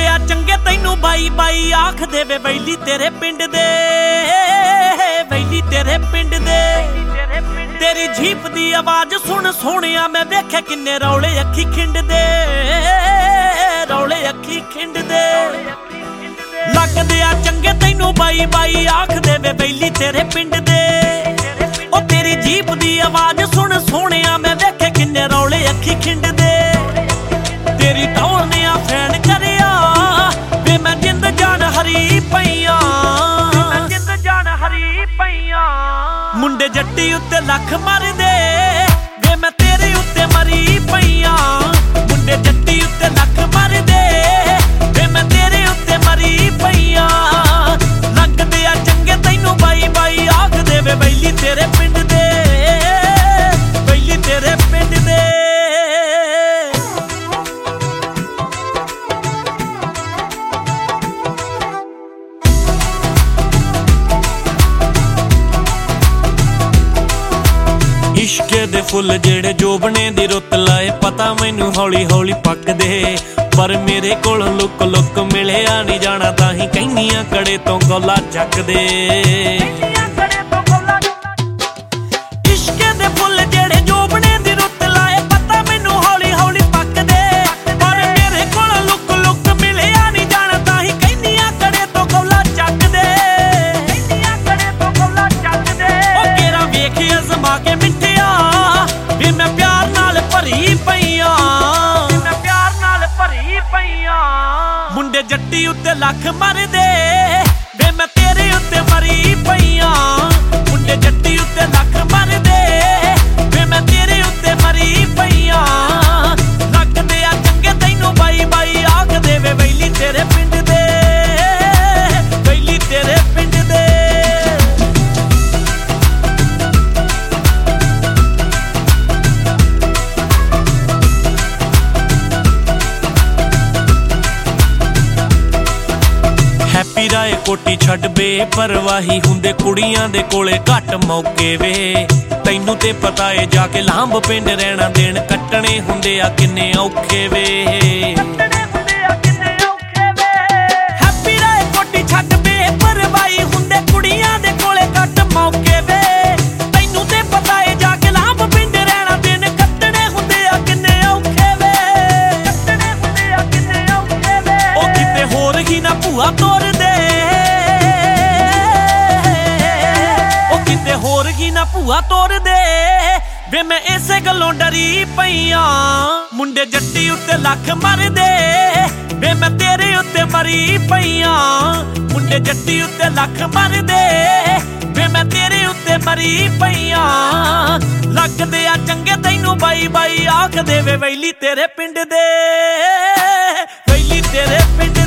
ਆ ਚੰਗੇ ਤੈਨੂੰ ਬਾਈ ਬਾਈ ਆਖ ਦੇਵੇ ਵੈਲੀ ਤੇਰੇ ਪਿੰਡ ਦੇ, ਵੈਲੀ ਤੇਰੇ ਪਿੰਡ ਦੇ। ਤੇਰੀ ਜੀਪ ਦੀ ਆਵਾਜ਼ ਸੁਣ ਸੋਹਣਿਆ ਮੈਂ ਵੇਖੇ ਕਿੰਨੇ ਰੌਲੇ ਅੱਖੀ ਖਿੰਡਦੇ, ਰੌਲੇ ਅੱਖੀ ਖਿੰਡਦੇ। ਲੱਗਦੇ ਆ ਚੰਗੇ ਤੈਨੂੰ ਬਾਈ ਬਾਈ ਆਖ ਦੇਵੇ ਵੈਲੀ ਤੇਰੇ ਪਿੰਡ ਦੇ। ਉਹ ਤੇਰੀ ਜੀਪ ਦੀ ਆਵਾਜ਼ ਸੁਣ ਸੋਹਣਿਆ ਮੈਂ ਵੇਖੇ ਕਿੰਨੇ ਰੌਲੇ ਅੱਖੀ ਖਿੰਡਦੇ। ਤੇਰੀ ਟੌਰ ਨੇ ਆ ਫੈਨ ਕਰਿਆ ਵੇ ਮੈਂ ਜਿੰਦ ਜਾਨ ਹਰੀ ਪਈਆਂ, ਜਿੰਦ ਜਾਨ ਹਰੀ ਪਈਆਂ। ਮੁੰਡੇ ਜੱਟੀ ਉੱਤੇ ਲੱਖ ਮਰਦੇ ਵੇ ਮੈਂ ਤੇਰੇ ਉੱਤੇ ਮਰੀ ਪਈਆਂ। ਮੁੰਡੇ ਜੱਟੀ ਉੱਤੇ ਲੱਖ ਮਰਦੇ ਵੇ ਮੈਂ ਤੇਰੇ ਉੱਤੇ ਮਰੀ ਪਈਆਂ। ਲੱਗਦੇ ਆ ਚੰਗੇ ਤੈਨੂੰ ਬਾਈ ਬਾਈ ਆਖ ਦੇਵੇ ਵੈਲੀ ਤੇਰੇ ਪਿੰਡ ਦੇ, ਵੈਲੀ ਤੇਰੇ ਪਿੰਡ ਦੇ। ਇਸ਼ਕੇ ਦੇ ਫੁੱਲ ਜਿਹੜੇ ਜੋਬਣੇ ਦੀ ਰੁੱਤ ਲਾਏ ਪਤਾ ਮੈਨੂੰ ਹੌਲੀ ਹੌਲੀ ਪੱਕਦੇ। ਪਰ ਮੇਰੇ ਕੋਲ ਲੁੱਕ ਲੁੱਕ ਮਿਲਿਆ ਨਹੀਂ ਜਾਣਾ ਤਾਂ ਹੀ ਕਹਿੰਦੀਆਂ ਕੜੇ ਤੋਂ ਗੋਲਾ ਚੱਕਦੇ। ਇਸ਼ਕੇ ਦੇ ਫੁੱਲ ਜਿਹੜੇ ਜੋਬਣੇ ਦੀ ਰੁੱਤ ਲਾਏ ਪਤਾ ਮੈਨੂੰ ਹੌਲੀ ਹੌਲੀ ਪੱਕਦੇ। ਪਰ ਮੇਰੇ ਕੋਲ ਲੁੱਕ ਲੁੱਕ ਮਿਲਿਆ ਨਹੀਂ ਜਾਣਾ ਤਾਂ ਹੀ ਕਹਿੰਦੀਆਂ ਕੜੇ ਤੋਂ ਗੋਲਾ ਚੱਕਦੇ, ਕਹਿੰਦੀਆਂ ਕੜੇ ਤੋਂ ਗੋਲਾ ਚੱਕਦੇ। ਉਹ ਕੇਰਾ ਵੇਖ ਅਜ਼ਮਾ ਕੇ ਮਿੱਠਿਆ ਵੀ ਮੈਂ ਪਿਆਰ ਨਾਲ ਭਰੀ ਪਈਆਂ, ਮੈਂ ਪਿਆਰ ਨਾਲ ਭਰੀ ਪਈਆਂ। ਮੁੰਡੇ ਜੱਟੀ ਉੱਤੇ ਲੱਖ ਮਰਦੇ ਵੇ ਮੈਂ ਤੇਰੇ ਉੱਤੇ ਮਰੀ ਪਈਆਂ। ਮੁੰਡੇ ਜੱਟੀ ਉੱਤੇ ਲੱਖ ਮਰਦੇ ਵੇ ਮੈਂ ਤੇਰੇ ਉੱਤੇ ਮਰੀ ਪਈਆਂ। ਲੱਗਦੇ ਆ ਚੰਗੇ ਤੈਨੂੰ ਬਾਈ ਬਾਈ ਆਖ ਦੇਵੇ ਵੈਲੀ ਤੇਰੇ ਪਿੰਡ ਦੇ, ਵੈਲੀ ਤੇਰੇ ਪਿੰਡ ਦੇ। ਹੈਪੀ ਰਾਏ ਕੋਟੀ ਛੱਡ ਬੇਪਰਵਾਹੀ ਹੁੰਦੇ ਕੁੜੀਆਂ ਦੇ ਕੋਲੇ ਘੱਟ ਮੌਕੇ ਵੇ। ਤੈਨੂੰ ਤੇ ਪਤਾ ਏ ਜਾ ਕੇ ਲਾਂਭ ਪਿੰਡ ਰਹਿਣਾ ਦਿਨ ਕੱਟਣੇ ਹੁੰਦੇ ਆ ਕਿੰਨੇ ਔਖੇ ਵੇ। ਹੈਪੀ ਰਾਏ ਕੋਟੀ ਛੱਡ ਬੇਪਰਵਾਹੀ ਹੁੰਦੇ ਕੁੜੀਆਂ ਦੇ ਕੋਲੇ ਘੱਟ ਮੌਕੇ ਵੇ। ਤੈਨੂੰ ਤੇ ਪਤਾ ਏ ਜਾ ਕੇ ਲਾਂਭ ਪਿੰਡ ਰਹਿਣਾ ਦਿਨ ਕੱਟਣੇ ਹੁੰਦੇ ਆ ਕਿੰਨੇ ਔਖੇ ਵੇ, ਕੱਟਣੇ ਹੁੰਦੇ ਆ ਕਿੰਨੇ ਔਖੇ ਵੇ। ਉਹ ਕਿਤੇ ਹੋਰ ਹੀ ਨਾ ਭੂਆ ਤੋਰਦੇ, ਉਹ ਕਿਤੇ ਹੋਰ ਹੀ ਨਾ ਭੂਆ ਤੋਰਦੇ ਵੇ ਮੈਂ ਇਸੇ ਗੱਲੋਂ ਡਰੀ ਪਈਆਂ। ਮੁੰਡੇ ਜੱਟੀ ਉੱਤੇ ਲੱਖ ਮਰਦੇ ਵੇ ਮੈਂ ਤੇਰੇ ਉੱਤੇ ਮਰੀ ਪਈਆਂ। ਮੁੰਡੇ ਜੱਟੀ ਉੱਤੇ ਲੱਖ ਮਰਦੇ ਵੇ ਮੈਂ ਤੇਰੇ ਉੱਤੇ ਮਰੀ ਪਈਆਂ। ਲੱਗਦੇ ਆ ਚੰਗੇ ਤੈਨੂੰ ਬਾਈ ਬਾਈ ਆਖ ਦੇਵੇ ਵੈਲੀ ਤੇਰੇ ਪਿੰਡ ਦੇ, ਵੈਲੀ ਤੇਰੇ ਪਿੰਡ